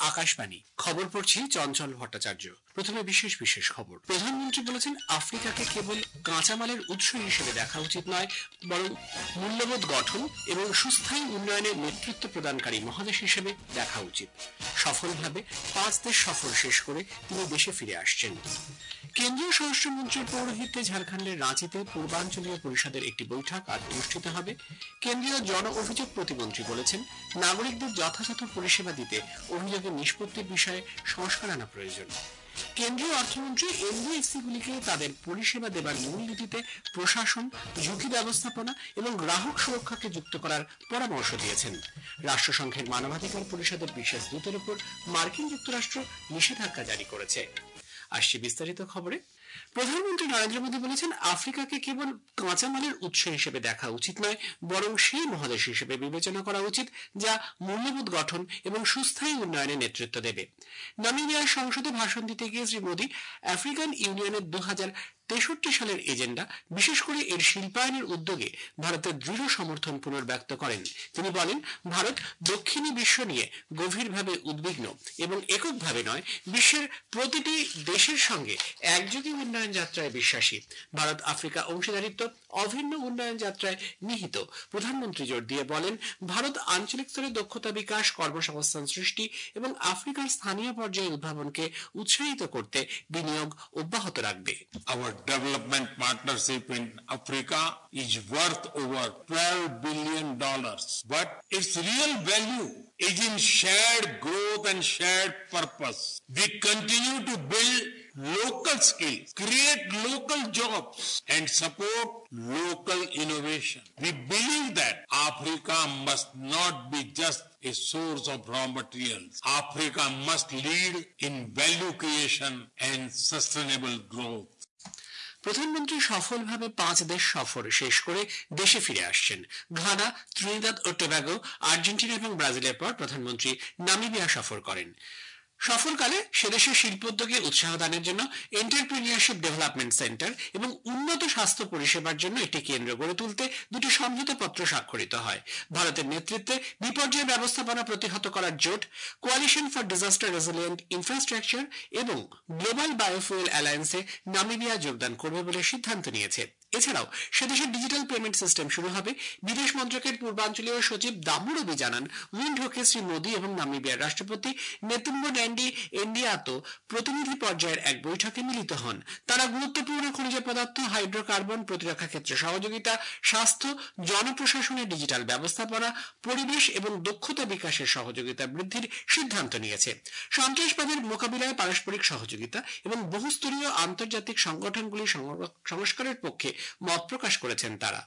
আকাশবাণী খবর পড়ছি চঞ্চল ভট্টাচার্য। প্রথমে বিশেষ বিশেষ খবর। প্রধানমন্ত্রী বলেছেন, আফ্রিকাকে কেবল কাঁচামালের উৎস হিসেবে দেখা উচিত নয়, বরং মূল্যবোধ গঠন এবং সুস্থায়ী উন্নয়নের নেতৃত্ব প্রদানকারী মহাদেশ হিসেবে দেখা উচিত। সফলভাবে 5 দেশ সফর শেষ করে তিনি দেশে ফিরে আসছেন। কেন্দ্রীয় স্বরাষ্ট্রমন্ত্রীর পৌরোহিত্যে ঝাড়খণ্ডের রাঁচিতে পূর্বাঞ্চলীয় পরিষদের একটি বৈঠক আজ অনুষ্ঠিত হবে। কেন্দ্রীয় জন অভিযোগ প্রতিমন্ত্রী বলেছেন, নাগরিকদের যথাযথ পরিষেবা দিতে অভিযোগের নিষ্পত্তির বিষয়ে সংস্কার আনা প্রয়োজন। কেন্দ্রীয় অর্থমন্ত্রী এনবিএফসিগুলিকে তাদের পরিষেবা দেবার মূলনীতিতে প্রশাসন, ঝুঁকি ব্যবস্থাপনা এবং গ্রাহক সুরক্ষাকে যুক্ত করার পরামর্শ দিয়েছেন। রাষ্ট্রসংঘের মানবাধিকার পরিষদের বিশেষ দূতের উপর মার্কিন যুক্তরাষ্ট্র নিষেধাজ্ঞা জারি করেছে। আসছে বিস্তারিত খবরে। প্রধানমন্ত্রী নরেন্দ্র মোদী বলেছেন, আফ্রিকাকে কেবল কাঁচামালের উৎস হিসেবে দেখা উচিত নয়, বরং সেই মহাদেশ হিসেবে বিবেচনা করা উচিত যা মূল্যবোধ গঠন এবং সুস্থায়ী উন্নয়নের নেতৃত্ব দেবে। নামিবিয়ার সংসদে ভাষণ দিতে গিয়ে শ্রী মোদী আফ্রিকান ইউনিয়নের 2063 সালের এজেন্ডা, বিশেষ করে এর শিল্পায়নের উদ্যোগে ভারতের দৃঢ় সমর্থন পুনর্ব্যক্ত করেন। তিনি বলেন, ভারত দক্ষিণী বিশ্ব নিয়ে গভীরভাবে উদ্বিগ্ন এবং এককভাবে নয়, বিশ্বের প্রতিটি দেশের সঙ্গে একযোগে উন্নয়ন যাত্রায় বিশ্বাসী। ভারত আফ্রিকা অংশীদারিত্ব অভিন্ন উন্নয়ন যাত্রায় নিহিত। প্রধানমন্ত্রী জোর দিয়ে বলেন, ভারত আঞ্চলিক স্তরে দক্ষতা বিকাশ, কর্মসংস্থান সৃষ্টি এবং আফ্রিকার স্থানীয় পর্যায়ে উদ্ভাবনকে উৎসাহিত করতে বিনিয়োগ অব্যাহত রাখবে। Our development partnership in Africa is worth over $12 billion, but its real value is in shared growth and shared purpose. We continue to build local skills, create local jobs, and support local innovation. We believe that Africa must not be just a source of raw materials. Africa must lead in value creation and sustainable growth. প্রধানমন্ত্রী সফলভাবে 5 দেশ সফর শেষ করে দেশে ফিরে আসছেন। Ghana, Trinidad ও টোবাগো, আর্জেন্টিনা এবং ব্রাজিলের পর প্রধানমন্ত্রী নামিবিয়া সফর করেন। সফরকালে সেদেশের শিল্পোদ্যোগে উৎসাহ দানের জন্য এন্টারপ্রেনিয়রশিপ ডেভেলপমেন্ট সেন্টার এবং উন্নত স্বাস্থ্য পরিষেবার জন্য একটি কেন্দ্র গড়ে তুলতে দুটি সমঝোতাপত্র স্বাক্ষরিত হয়। ভারতের নেতৃত্বে বিপর্যয় ব্যবস্থাপনা প্রতিহত করার জোট, coalition for disaster resilient infrastructure এবং গ্লোবাল বায়োফুয়েল অ্যালায়েন্সে নামিবিয়া যোগদান করবে বলে সিদ্ধান্ত নিয়েছে। এছাড়াও সেদেশের ডিজিটাল পেমেন্ট সিস্টেম শুরু হবে। বিদেশ মন্ত্রকের পূর্বাঞ্চলীয় সচিব দামু রবি জানান, উইন্ডহোকে শ্রী মোদী এবং নামিবিয়ার রাষ্ট্রপতি নেতুম্বো ন্যান্ডি এন্ডিয়াতো প্রতিনিধি পর্যায়ের এক বৈঠকে মিলিত হন। তারা গুরুত্বপূর্ণ খনিজ পদার্থ, হাইড্রোকার্বন, প্রতিরক্ষা ক্ষেত্রে সহযোগিতা, স্বাস্থ্য, জনপ্রশাসনের ডিজিটাল ব্যবস্থাপনা, পরিবেশ এবং দক্ষতা বিকাশের সহযোগিতা বৃদ্ধির সিদ্ধান্ত নিয়েছে। সন্ত্রাসবাদের মোকাবিলায় পারস্পরিক সহযোগিতা এবং বহুস্তরীয় আন্তর্জাতিক সংগঠনগুলির সংস্কারের পক্ষে মত প্রকাশ করেছেন তারা।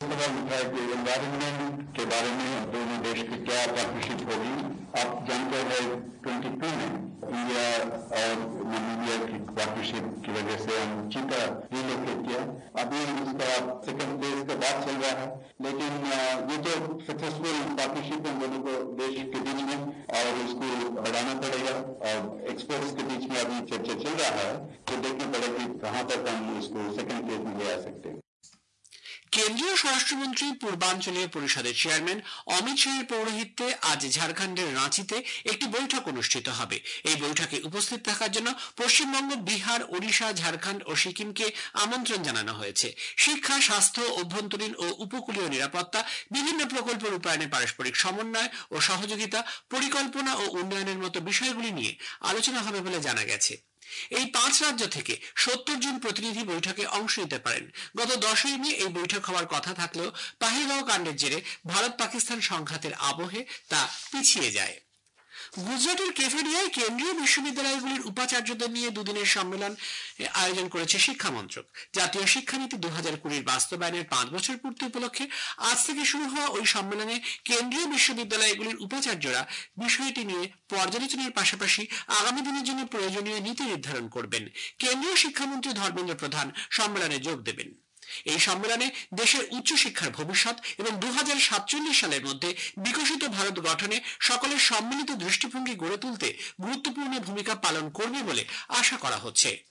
के बारे में दोनों देश की क्या पार्टनरशिप होगी, आप जानते हैं 22 में इंडिया और नामीबिया की पार्टनरशिप की वजह से हम चीता रिलोकेट किया। अभी इसका सेकंड फेज का बात चल रहा है, लेकिन ये तो सक्सेसफुल पार्टनरशिप है दोनों को देश के बीच में और इसको बढ़ाना पड़ेगा। और एक्सपर्ट्स के बीच में अभी चर्चा चल रहा है, तो देखना पड़ेगा कि कहाँ तक हम इसको सेकंड फेज में ले आ सकते हैं। কেন্দ্রীয় স্বরাষ্ট্রমন্ত্রী পূর্বাঞ্চলীয় পরিষদের চেয়ারম্যান অমিত শাহের পৌরোহিত্যে আজ ঝাড়খণ্ডের রাঁচিতে একটি বৈঠক অনুষ্ঠিত হবে। এই বৈঠকে উপস্থিত থাকার জন্য পশ্চিমবঙ্গ, বিহার, ওড়িশা, ঝাড়খণ্ড ও সিকিমকে আমন্ত্রণ জানানো হয়েছে। শিক্ষা, স্বাস্থ্য, অভ্যন্তরীণ ও উপকূলীয় নিরাপত্তা, বিভিন্ন প্রকল্প রূপায়ণে পারস্পরিক সমন্বয় ও সহযোগিতা, পরিকল্পনা ও উন্নয়নের মতো বিষয়গুলি নিয়ে আলোচনা হবে বলে জানা গেছে। এই 5 রাজ্য থেকে 70 জন প্রতিনিধি বৈঠকে অংশ নিতে পারেন। গত 10 মে এই বৈঠক হওয়ার কথা থাকলেও পাহেলগাঁও কাণ্ডের জেরে ভারত পাকিস্তান সংঘাতের আবহে তা পিছিয়ে যায়। গুজরাটের কেভাডিয়ায় কেন্দ্রীয় বিশ্ববিদ্যালয়গুলির উপাচার্যদের নিয়ে দুদিনের সম্মেলন আয়োজন করেছে শিক্ষা মন্ত্রক। জাতীয় শিক্ষানীতি 2020 বাস্তবায়নের 5 বছর পূর্তি উপলক্ষে আজ থেকে শুরু হওয়া ওই সম্মেলনে কেন্দ্রীয় বিশ্ববিদ্যালয়গুলির উপাচার্যরা বিষয়টি নিয়ে পর্যালোচনার পাশাপাশি আগামী দিনের জন্য প্রয়োজনীয় নীতি নির্ধারণ করবেন। কেন্দ্রীয় শিক্ষামন্ত্রী ধর্মেন্দ্র প্রধান সম্মেলনে যোগ দেবেন। এই সম্মেলনে দেশের উচ্চশিক্ষার ভবিষ্যৎ এবং 2047 সালের মধ্যে বিকশিত ভারত গঠনে সকলের সম্মিলিত দৃষ্টিভঙ্গি গড়ে তুলতে গুরুত্বপূর্ণ ভূমিকা পালন করবে বলে আশা করা হচ্ছে।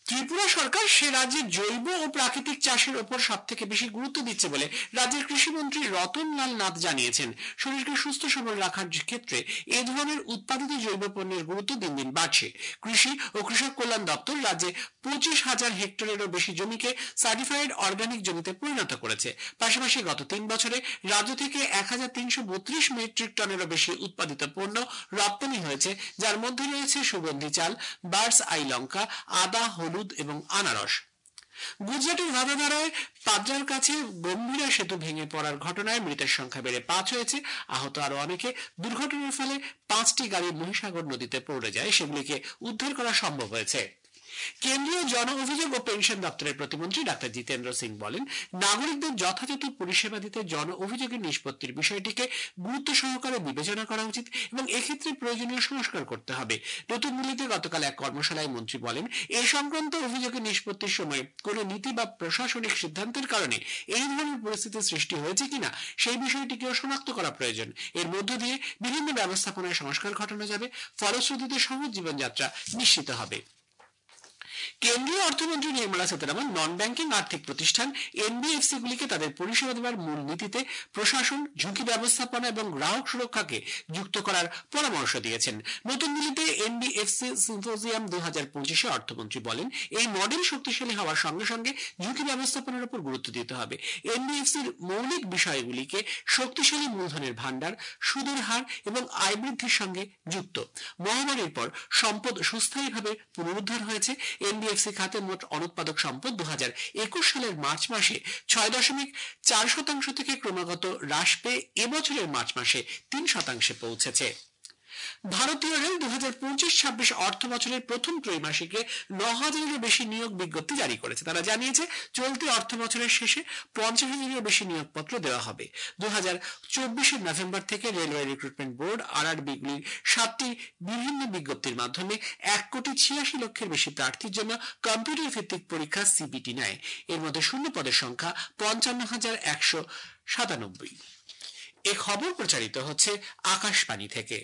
ত্রিপুরা সরকার সে রাজ্যে জৈব ও প্রাকৃতিক চাষের উপর সবথেকে বেশি গুরুত্ব দিচ্ছে বলে রাজ্যের কৃষিমন্ত্রী রতন লাল নাথ জানিয়েছেন। শরীরকে সুস্থ সবল রাখার ক্ষেত্রে এ ধরনের উৎপাদিত জৈব পণ্যের গুরুত্ব দিন দিন বাড়ছে। কৃষি ও কৃষক কল্যাণ দপ্তর রাজ্যে 25,000 হেক্টরেরও বেশি জমিকে সার্টিফাইড অর্গানিক জমিতে পরিণত করেছে। পাশাপাশি গত 3 বছরে রাজ্য থেকে 1332 মেট্রিক টনেরও বেশি উৎপাদিত পণ্য রপ্তানি হয়েছে, যার মধ্যে রয়েছে সুগন্ধি চাল, বার্ডস আই লঙ্কা, আদা, হলুদ এবং আনারস। গুজরাটের ভাদোদারায় পাদ্রার কাছে গম্ভীরা সেতু ভেঙে পড়ার ঘটনায় মৃতের সংখ্যা বেড়ে 5 হয়েছে। আহত আরো অনেকে। দুর্ঘটনার ফলে 5টি গাড়ি মহিসাগর নদীতে পড়ে যায়, সেগুলিকে উদ্ধার করা সম্ভব হয়েছে। কেন্দ্রীয় জন অভিযোগ ও পেনশন দপ্তরের প্রতিমন্ত্রী ডাক্তার জিতেন্দ্র সিং বলেন, নাগরিকদের যথাযথ পরিষেবা দিতে জন অভিযোগের নিষ্পত্তির বিষয়টিকে গুরুত্ব সহকারে বিবেচনা করা উচিত এবং এক্ষেত্রে প্রয়োজনীয় সংস্কার করতে হবে। নতুন দিল্লিতে গতকাল এক কর্মশালায় মন্ত্রী বলেন, এ সংক্রান্ত অভিযোগের নিষ্পত্তির সময় কোন নীতি বা প্রশাসনিক সিদ্ধান্তের কারণে এই ধরনের পরিস্থিতি সৃষ্টি হয়েছে কিনা সেই বিষয়টিকেও শনাক্ত করা প্রয়োজন। এর মধ্য দিয়ে বিভিন্ন ব্যবস্থাপনায় সংস্কার ঘটানো যাবে, ফলশ্রুতিতে সহজ জীবনযাত্রা নিশ্চিত হবে। কেন্দ্রীয় অর্থমন্ত্রী নির্মলা সীতারামন নন ব্যাংকিং আর্থিক প্রতিষ্ঠান এনবিএফসি গুলিকে তাদের পরিষেবা দেওয়ার মূল নীতিতে প্রশাসন, ঝুঁকি ব্যবস্থাপনা এবং গ্রাহক সুরক্ষাকে যুক্ত করার পরামর্শ দিয়েছেন। নতুন দিল্লিতে এনবিএফসি সিম্পোজিয়াম 2025-এ অর্থমন্ত্রী বলেন, এই মডেল শক্তিশালী হওয়ার সঙ্গে সঙ্গে ঝুঁকি ব্যবস্থাপনার উপর গুরুত্ব দিতে হবে। এনবিএফসির মৌলিক বিষয়গুলিকে শক্তিশালী মূলধনের ভান্ডার, সুদের হার এবং আয় বৃদ্ধির সঙ্গে যুক্ত। মহামারীর পর সম্পদ সুস্থায়ীভাবে পুনরুদ্ধার হয়েছে। এনবিএফসি খাতে মোট অনুৎপাদক সম্পদ 2021 সালের মার্চ মাসে 6.4% থেকে ক্রমাগত হ্রাস পেয়ে এবছরের মার্চ মাসে 3% পৌঁছেছে। ভারতীয় রেল 2025-26 অর্থ বছরের প্রথম ত্রৈমাসিকে 9,000-এর বেশি নিয়োগ বিজ্ঞপ্তি জারি করেছে। তারা জানিয়েছে, চলতি অর্থ বছরের শেষে 50,000-এর বেশি নিয়োগপত্র দেওয়া হবে। 2024-এর নভেম্বর থেকে রেলওয়ে রিক্রুটমেন্ট বোর্ড আরআরবি গুলির 7টি বিভিন্ন বিজ্ঞপ্তির মাধ্যমে 1,86,00,000-এর বেশি প্রার্থীর জন্য কম্পিউটার ভিত্তিক পরীক্ষা সিবিটি নেয়। এর মধ্যে শূন্য পদের সংখ্যা 55,197। এ খবর প্রচারিত হচ্ছে আকাশবাণী থেকে।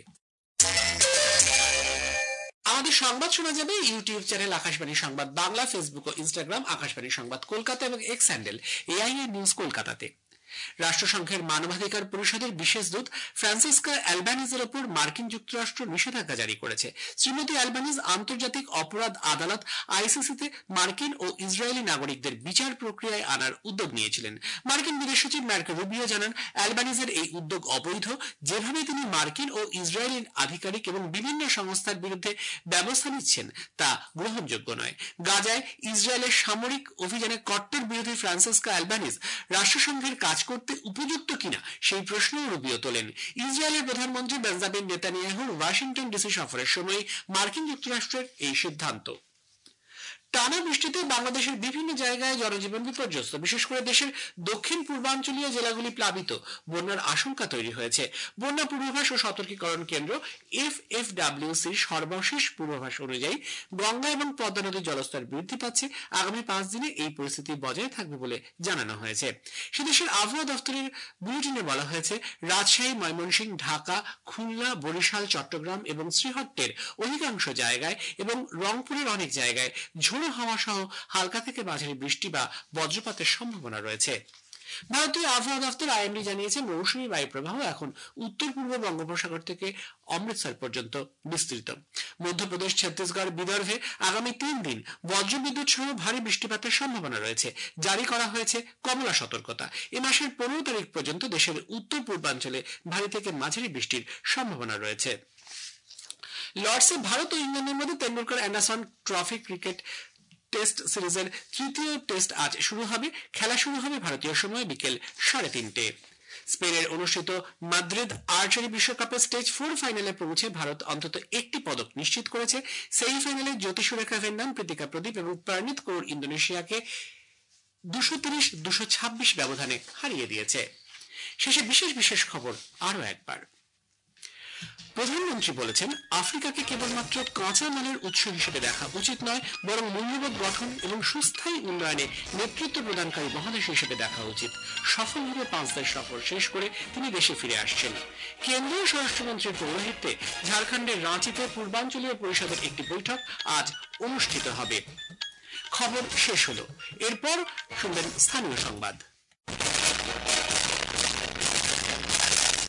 আমাদের সংবাদ শোনা যাবে ইউটিউব চ্যানেল আকাশবাণী সংবাদ বাংলা, ফেসবুক ও ইনস্টাগ্রাম আকাশবাণী সংবাদ কলকাতা এবং এক্স হ্যান্ডেল এআইএন নিউজ কলকাতাতে। রাষ্ট্রসংঘের মানবাধিকার পরিষদের বিশেষ দূত ফ্রান্সিসকা অ্যালবানিজের উপর মার্কিন যুক্তরাষ্ট্র নিষেধাজ্ঞা জারি করেছে। শ্রীমতী অ্যালবানিজ আন্তর্জাতিক অপরাধ আদালত আইসিসিতে মার্কিন ও ইসরায়েলি নাগরিকদের বিচার প্রক্রিয়ায় আনার উদ্যোগ নিয়েছিলেন। মার্কিন বিদেশ সচিব মার্কো রুবিও জানান, অ্যালবানিজের এই উদ্যোগ অবৈধ। যেভাবে তিনি মার্কিন ও ইসরায়েলি আধিকারিক এবং বিভিন্ন সংস্থার বিরুদ্ধে ব্যবস্থা নিচ্ছেন তা গ্রহণযোগ্য নয়। গাজায় ইসরায়েলের সামরিক অভিযানে কট্টর বিরোধী ফ্রান্সিসকা অ্যালবানিজ রাষ্ট্রসংঘের কাজ করতে উপযুক্ত কিনা সেই প্রশ্নও রুবিও তোলেন। ইসরায়েলের প্রধানমন্ত্রী বেঞ্জামিন নেতানিয়াহুর ওয়াশিংটন ডিসি সফরের সময় মার্কিন যুক্তরাষ্ট্রের এই সিদ্ধান্ত। টানা বৃষ্টিতে বাংলাদেশের বিভিন্ন জায়গায় জনজীবন বিপর্যস্ত। বিশেষ করে দেশের দক্ষিণ পূর্বাঞ্চলীয় জেলাগুলি প্লাবিত। বন্যার আশঙ্কা তৈরি হয়েছে। বন্যা পূর্বাভাস ও সতর্কীকরণ কেন্দ্র এফএফডব্লিউসির সর্বশেষ পূর্বাভাস অনুযায়ী গঙ্গা এবং পদ্মা নদীর জলস্তর বৃদ্ধি পাচ্ছে। আগামী 5 দিনে এই পরিস্থিতি বজায় থাকবে বলে জানানো হয়েছে। সেদেশের আবহাওয়া দপ্তরের বুলেটিনে বলা হয়েছে, রাজশাহী, ময়মনসিংহ, ঢাকা, খুলনা, বরিশাল, চট্টগ্রাম এবং শ্রীহট্টের অধিকাংশ জায়গায় এবং রংপুরের অনেক জায়গায় ঝোড়ো হাওয়া সহ হালকা থেকে মাঝারি বৃষ্টি বা বজ্রপাতের সম্ভাবনা রয়েছে। ভারতীয় আবহাওয়া দপ্তর আইএমডি জানিয়েছে, মৌসুমী বায়ু প্রবাহ এখন উত্তর পূর্ব বঙ্গোপসাগর থেকে অমৃতসর পর্যন্ত বিস্তৃত। মধ্যপ্রদেশ, ছত্তিশগড়, বিদর্ভে আগামী 3 দিন বজ্রবিদ্যুৎ সহ ভারী বৃষ্টিপাতের সম্ভাবনা রয়েছে। জারি করা হয়েছে কমলা সতর্কতা। এ মাসের 15 তারিখ পর্যন্ত দেশের উত্তর পূর্বাঞ্চলে ভারী থেকে মাঝারি বৃষ্টির সম্ভাবনা রয়েছে। লর্ডসে ভারত ও ইংল্যান্ডের মধ্যে Tendulkar Anderson trophy cricket test সিরিজের তৃতীয় টেস্ট আজ শুরু হবে। খেলা শুরু হবে ভারতীয় সময় বিকেল 3:30। স্পেনের অনুষ্ঠিত মাদ্রিদ আর্চারি বিশ্বকাপের স্টেজ 4 ফাইনালে পৌঁছে ভারত অন্তত একটি পদক নিশ্চিত করেছে। সেমিফাইনালে জ্যোতি সুরেখা ভেন্নাম, প্রীতিকা প্রদীপ এবং পরিণীত কৌর ইন্দোনেশিয়াকে 230-226 ব্যবধানে হারিয়ে দিয়েছে। শেষে বিশেষ খবর আরো একবার। প্রধানমন্ত্রী বলেছেন, আফ্রিকাকে কেবলমাত্র কাঁচা মালের উৎস হিসেবে দেখা উচিত নয়, বরং মূল্যবোধ গঠন এবং সুস্থায়ী উন্নয়নে নেতৃত্ব প্রদানকারী মহাদেশ হিসেবে দেখা উচিত। সফলভাবে 5 দেশ সফর শেষ করে তিনি দেশে ফিরে আসছেন। কেন্দ্রীয় স্বরাষ্ট্রমন্ত্রীর পৌরোহিত্যে ঝাড়খণ্ডের রাঁচিতে পূর্বাঞ্চলীয় পরিষদের একটি বৈঠক আজ অনুষ্ঠিত হবে। খবর শেষ হলো। এরপর শুনবেন স্থানীয় সংবাদ।